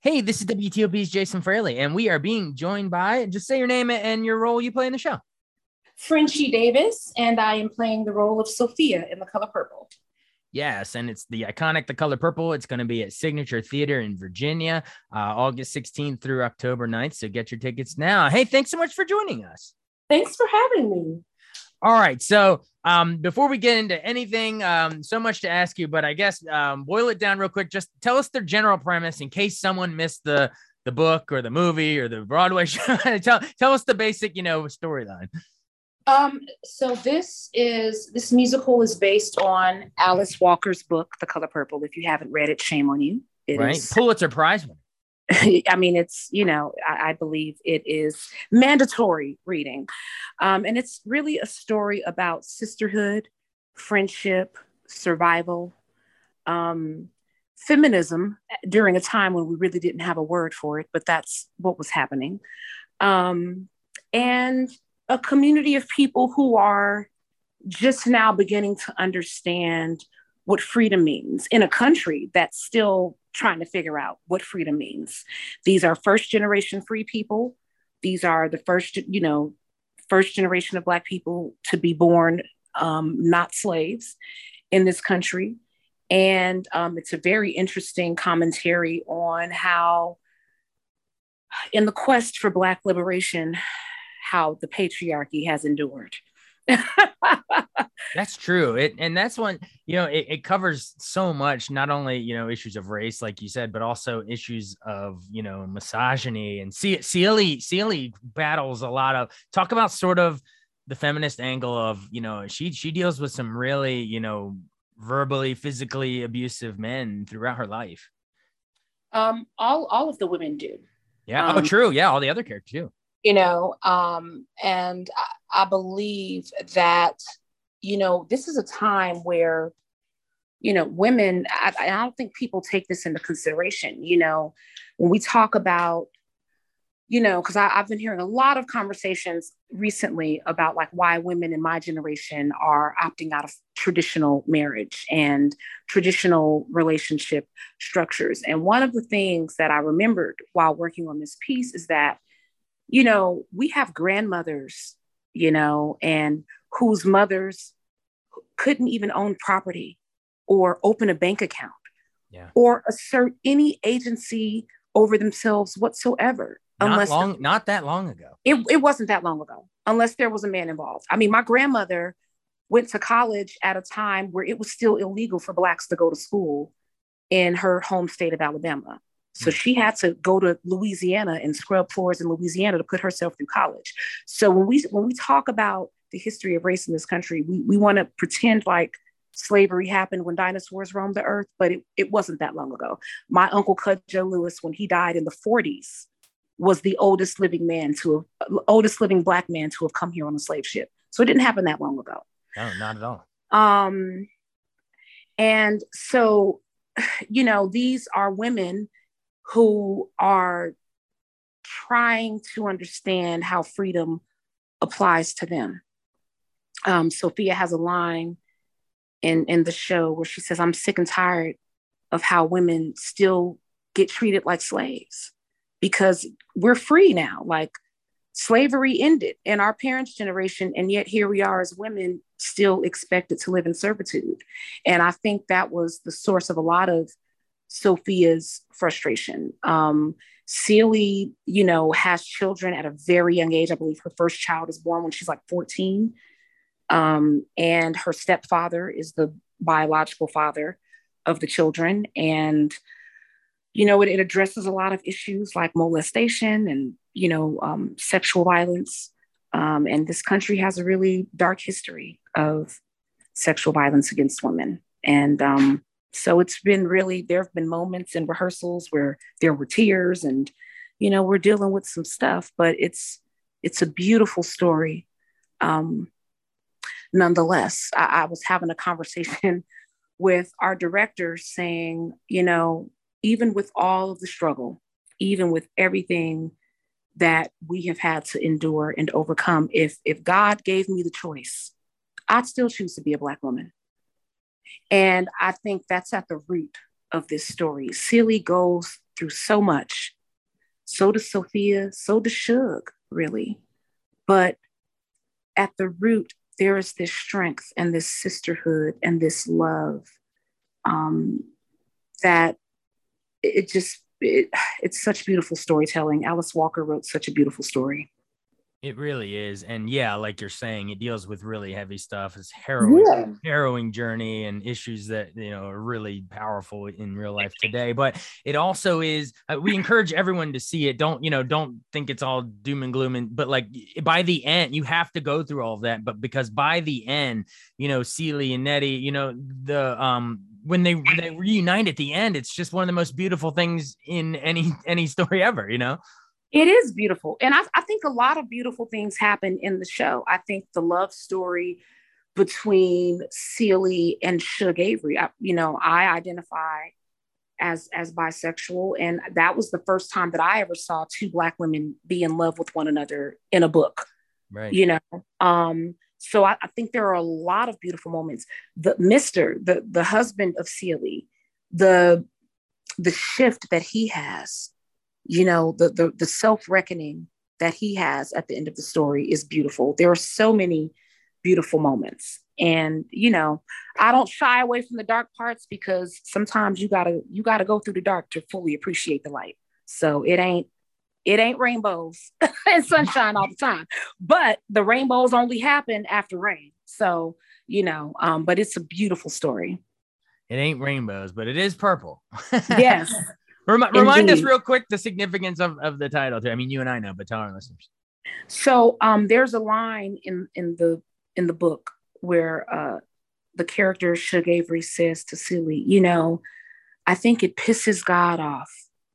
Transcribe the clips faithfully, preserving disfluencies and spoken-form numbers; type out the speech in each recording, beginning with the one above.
Hey, this is W T O P's Jason Fraley, and we are being joined by, just say your name and your role you play in the show. Frenchie Davis, and I am playing the role of Sophia in The Color Purple. Yes, and it's the iconic The Color Purple. It's going to be at Signature Theater in Virginia, uh, August sixteenth through October ninth, so get your tickets now. Hey, thanks so much for joining us. Thanks for having me. All right, so um, before we get into anything, um, so much to ask you, but I guess um, boil it down real quick. Just tell us the general premise in case someone missed the the book or the movie or the Broadway show. tell tell us the basic, you know, storyline. Um, so this is this musical is based on Alice Walker's book, The Color Purple. If you haven't read it, shame on you. It right, is Pulitzer Prize winner. I mean, it's, you know, I, I believe it is mandatory reading. Um, and it's really a story about sisterhood, friendship, survival, um, feminism during a time when we really didn't have a word for it, but that's what was happening. Um, and a community of people who are just now beginning to understand what freedom means in a country that's still trying to figure out what freedom means. These are first generation free people. These are the first, you know, first generation of Black people to be born um, not slaves in this country. And um, it's a very interesting commentary on how, in the quest for Black liberation, how the patriarchy has endured. That's true. It and that's one, you know, it, it covers so much, not only, you know, issues of race, like you said, but also issues of, you know, misogyny. And C- Celie, Celie battles a lot of talk about sort of the feminist angle of, you know, she she deals with some really, you know, verbally, physically abusive men throughout her life. Um, all all of the women do. Yeah. Um, oh, true. Yeah. All the other characters too. You know, um, and I, I believe that, you know, this is a time where, you know, women, I, I don't think people take this into consideration. You know, when we talk about, you know, because I've been hearing a lot of conversations recently about like why women in my generation are opting out of traditional marriage and traditional relationship structures. And one of the things that I remembered while working on this piece is that, you know, we have grandmothers, you know, and whose mothers couldn't even own property or open a bank account yeah. or assert any agency over themselves whatsoever. Not unless long, not that long ago. It, it wasn't that long ago, unless there was a man involved. I mean, my grandmother went to college at a time where it was still illegal for Blacks to go to school in her home state of Alabama. So she had to go to Louisiana and scrub floors in Louisiana to put herself through college. So when we when we talk about the history of race in this country, we, we want to pretend like slavery happened when dinosaurs roamed the earth, but it, it wasn't that long ago. My uncle Cudjoe Lewis, when he died in the forties, was the oldest living man to have, oldest living Black man to have come here on a slave ship. So it didn't happen that long ago. No, not at all. Um, and so, you know, these are women who are trying to understand how freedom applies to them. Um, Sophia has a line in, in the show where she says, "I'm sick and tired of how women still get treated like slaves because we're free now. Like slavery ended in our parents' generation, and yet here we are as women still expected to live in servitude." And I think that was the source of a lot of Sophia's frustration. Um, Celie, you know, has children at a very young age. I believe her first child is born when she's like fourteen. Um, and her stepfather is the biological father of the children. And, you know, it, it addresses a lot of issues like molestation and, you know, um, sexual violence. Um, and this country has a really dark history of sexual violence against women. And, um, So it's been really, there have been moments in rehearsals where there were tears and, you know, we're dealing with some stuff, but it's, it's a beautiful story. Um, nonetheless, I, I was having a conversation with our director saying, you know, even with all of the struggle, even with everything that we have had to endure and overcome, if, if God gave me the choice, I'd still choose to be a Black woman. And I think that's at the root of this story. Celie goes through so much. So does Sophia, so does Suge, really. But at the root, there is this strength and this sisterhood and this love um, that it just, it, it's such beautiful storytelling. Alice Walker wrote such a beautiful story. It really is. And yeah, like you're saying, it deals with really heavy stuff. It's harrowing, yeah. harrowing journey and issues that, you know, are really powerful in real life today. But it also is, uh, we encourage everyone to see it. Don't, you know, don't think it's all doom and gloom. And, but like by the end, you have to go through all of that. But because by the end, you know, Celie and Nettie, you know, the, um, when they, they reunite at the end, it's just one of the most beautiful things in any, any story ever, you know? It is beautiful. And I, I think a lot of beautiful things happen in the show. I think the love story between Celie and Suge Avery, I, you know, I identify as, as bisexual. And that was the first time that I ever saw two Black women be in love with one another in a book, right? You know? Um, so I, I think there are a lot of beautiful moments. The Mister, the, the husband of Celie, the, the shift that he has, you know, the, the, the self-reckoning that he has at the end of the story is beautiful. There are so many beautiful moments. And, you know, I don't shy away from the dark parts because sometimes you gotta, you gotta go through the dark to fully appreciate the light. So it ain't, it ain't rainbows and sunshine all the time, but the rainbows only happen after rain. So, you know, um, but it's a beautiful story. It ain't rainbows, but it is purple. Yes. Remind, remind us real quick the significance of, of the title too. I mean, you and I know, but tell our listeners. So um, there's a line in, in the in the book where uh, the character Suge Avery says to Celie, you know, I think it pisses God off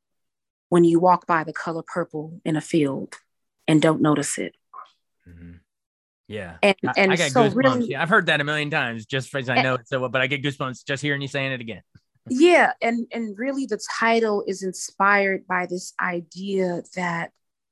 when you walk by the color purple in a field and don't notice it. Mm-hmm. Yeah. And, and I, I got so goosebumps. really, yeah, I've heard that a million times just because I know and, it so well, but I get goosebumps just hearing you saying it again. Yeah. And, and really the title is inspired by this idea that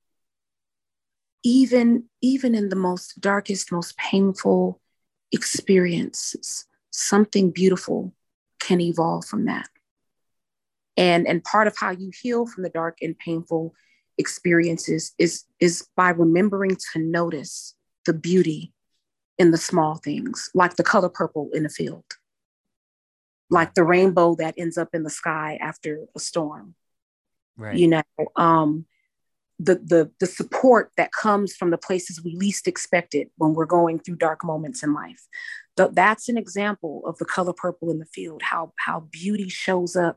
even, even in the most darkest, most painful experiences, something beautiful can evolve from that. And, and part of how you heal from the dark and painful experiences is, is by remembering to notice the beauty in the small things, like the color purple in a field, like the rainbow that ends up in the sky after a storm. Right. You know, um, the, the, the support that comes from the places we least expect it when we're going through dark moments in life. Th- that's an example of the color purple in the field, how, how beauty shows up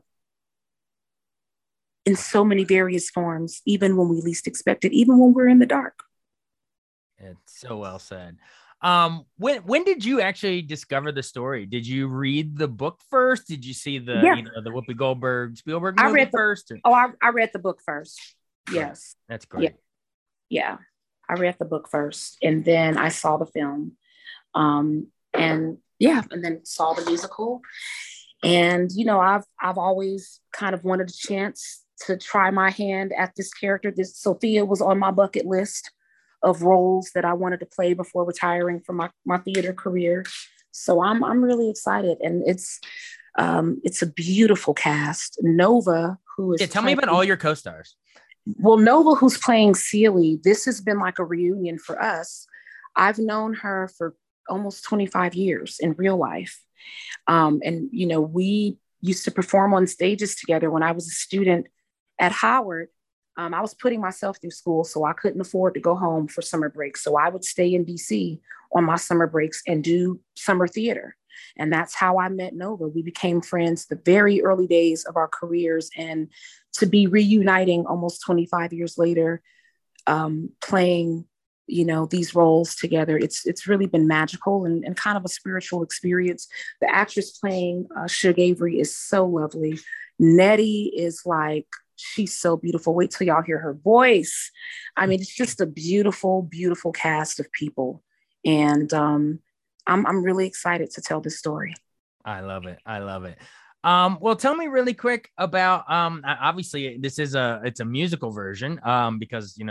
in so many various forms, even when we least expect it, even when we're in the dark. It's so well said. Um, when when did you actually discover the story? Did you read the book first? Did you see the yeah. you know the Whoopi Goldberg Spielberg movie I read the, first? Or? Oh, I, I read the book first. Yes, that's great. Yeah. yeah, I read the book first, and then I saw the film, um, and yeah, and then saw the musical. And you know, I've I've always kind of wanted a chance to try my hand at this character. This Sophia was on my bucket list of roles that I wanted to play before retiring from my, my theater career. So I'm I'm really excited. And it's um, it's a beautiful cast. Nova, who is Yeah, tell playing, me about all your co-stars. Well, Nova, who's playing Celie, this has been like a reunion for us. I've known her for almost twenty-five years in real life. Um, and, you know, we used to perform on stages together when I was a student at Howard. Um, I was putting myself through school, so I couldn't afford to go home for summer breaks. So I would stay in D C on my summer breaks and do summer theater. And that's how I met Nova. We became friends the very early days of our careers. And to be reuniting almost twenty-five years later, um, playing, you know, these roles together, it's it's really been magical and, and kind of a spiritual experience. The actress playing uh, Suge Avery is so lovely. Nettie is like, she's so beautiful. Wait till y'all hear her voice. I mean, it's just a beautiful, beautiful cast of people. And um, I'm, I'm really excited to tell this story. I love it. I love it. Um, well, tell me really quick about, um, obviously this is a, it's a musical version, um, because, you know, that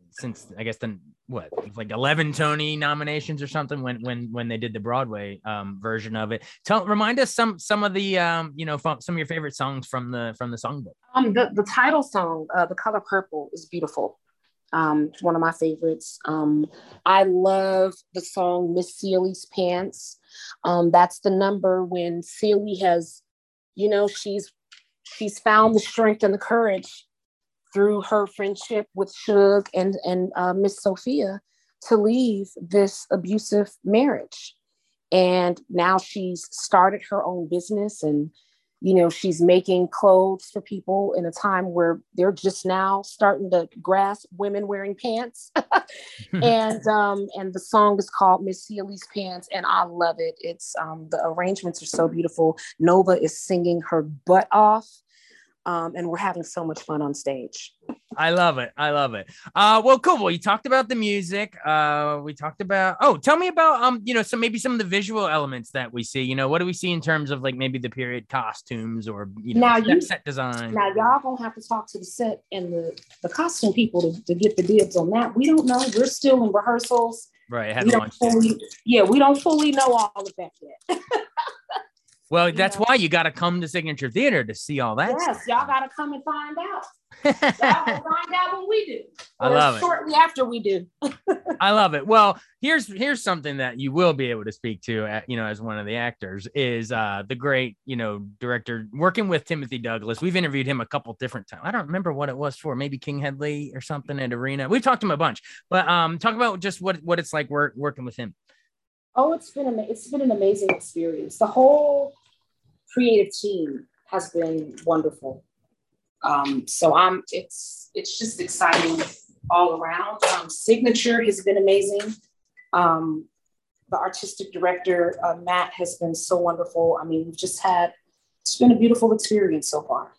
since I guess then what like eleven Tony nominations or something when when when they did the Broadway um, version of it. Tell remind us some some of the um, you know some of your favorite songs from the from the songbook. Um, the the title song, uh, "The Color Purple," is beautiful. Um, it's one of my favorites. Um, I love the song "Miss Ceilie's Pants." Um, that's the number when Celie has, you know, she's she's found the strength and the courage through her friendship with Suge and and uh, Miss Sophia to leave this abusive marriage, and now she's started her own business, and you know she's making clothes for people in a time where they're just now starting to grasp women wearing pants. and um, and the song is called Miss Ceilie's Pants, and I love it. It's um, the arrangements are so beautiful. Nova is singing her butt off. Um, and we're having so much fun on stage. I love it. I love it. Uh, well, cool. Well, you talked about the music. Uh, we talked about, oh, tell me about, um, you know, some, maybe some of the visual elements that we see, you know, what do we see in terms of like maybe the period costumes or, you know, now set, you, set design? Now y'all gonna have to talk to the set and the, the costume people to, to get the dibs on that. We don't know. We're still in rehearsals. Right. I we don't fully, yeah, we don't fully know all of that yet. Well, that's you know? why you got to come to Signature Theater to see all that. Yes, stuff. Y'all got to come and find out. Y'all will find out when we do. I love shortly it. Shortly after we do. I love it. Well, here's here's something that you will be able to speak to, at, you know, as one of the actors is uh, the great, you know, director working with Timothy Douglas. We've interviewed him a couple different times. I don't remember what it was for. Maybe King Headley or something at Arena. We've talked to him a bunch, but um, talk about just what what it's like work, working with him. Oh, it's been ama- it's been an amazing experience. The whole creative team has been wonderful. Um, so I'm it's it's just exciting all around. Um, Signature has been amazing. Um, the artistic director, uh, Matt, has been so wonderful. I mean, we've just had, it's been a beautiful experience so far.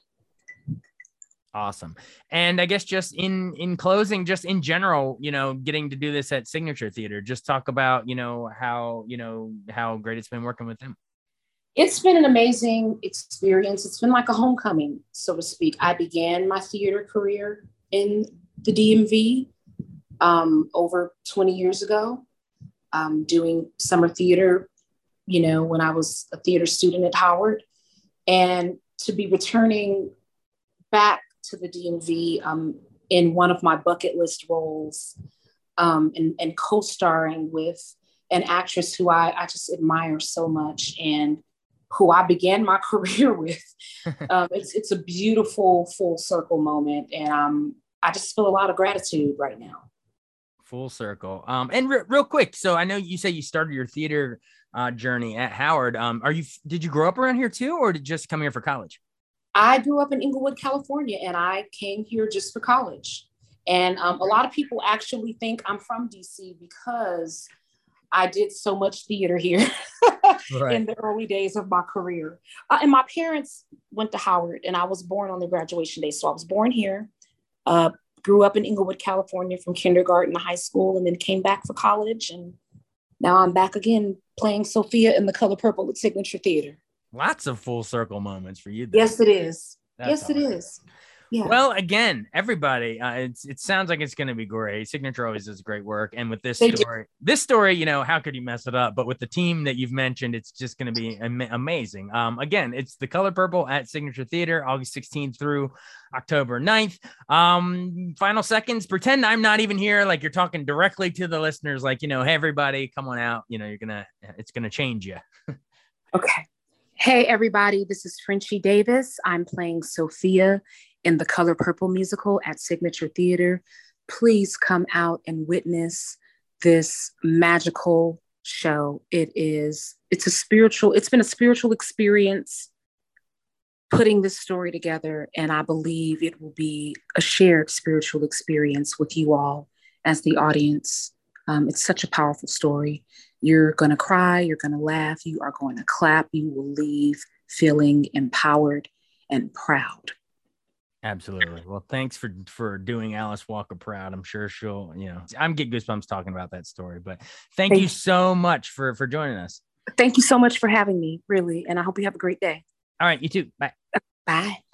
Awesome. And I guess just in, in closing, just in general, you know, getting to do this at Signature Theater, just talk about, you know, how, you know, how great it's been working with them. It's been an amazing experience. It's been like a homecoming, so to speak. I began my theater career in the D M V um, over twenty years ago, um, doing summer theater, you know, when I was a theater student at Howard. And to be returning back to the D M V um, in one of my bucket list roles um, and, and co-starring with an actress who I, I just admire so much and who I began my career with. Um, it's it's a beautiful full circle moment. And um, I just feel a lot of gratitude right now. Full circle. Um, and re- real quick, so I know you say you started your theater uh, journey at Howard. Um, are you, did you grow up around here too, or did you just come here for college? I grew up in Inglewood, California, and I came here just for college. And um, a lot of people actually think I'm from D C because I did so much theater here right. in the early days of my career. Uh, and my parents went to Howard, and I was born on their graduation day. So I was born here, uh, grew up in Inglewood, California from kindergarten to high school, and then came back for college. And now I'm back again playing Sophia in The Color Purple at Signature Theater. Lots of full circle moments for you. Then. Yes, it is. That's yes, awesome. it is. Yeah. Well, again, everybody, uh, it's, it sounds like it's going to be great. Signature always does great work. And with this they story, do. this story, you know, how could you mess it up? But with the team that you've mentioned, it's just going to be am- amazing. Um, again, it's The Color Purple at Signature Theater, August sixteenth through October ninth. Um, final seconds, pretend I'm not even here. Like you're talking directly to the listeners, like, you know, hey, everybody, come on out. You know, you're going to, it's going to change you. Okay. Hey, everybody, this is Frenchie Davis. I'm playing Sophia in The Color Purple musical at Signature Theater. Please come out and witness this magical show. It is, it's a spiritual, it's been a spiritual experience putting this story together. And I believe it will be a shared spiritual experience with you all as the audience. Um, it's such a powerful story. You're going to cry, you're going to laugh, you are going to clap, you will leave feeling empowered and proud. Absolutely. Well, thanks for, for doing Alice Walker proud. I'm sure she'll, you know, I'm getting goosebumps talking about that story, but thank, thank you so much for, for joining us. Thank you so much for having me, really. And I hope you have a great day. All right. You too. Bye. Bye.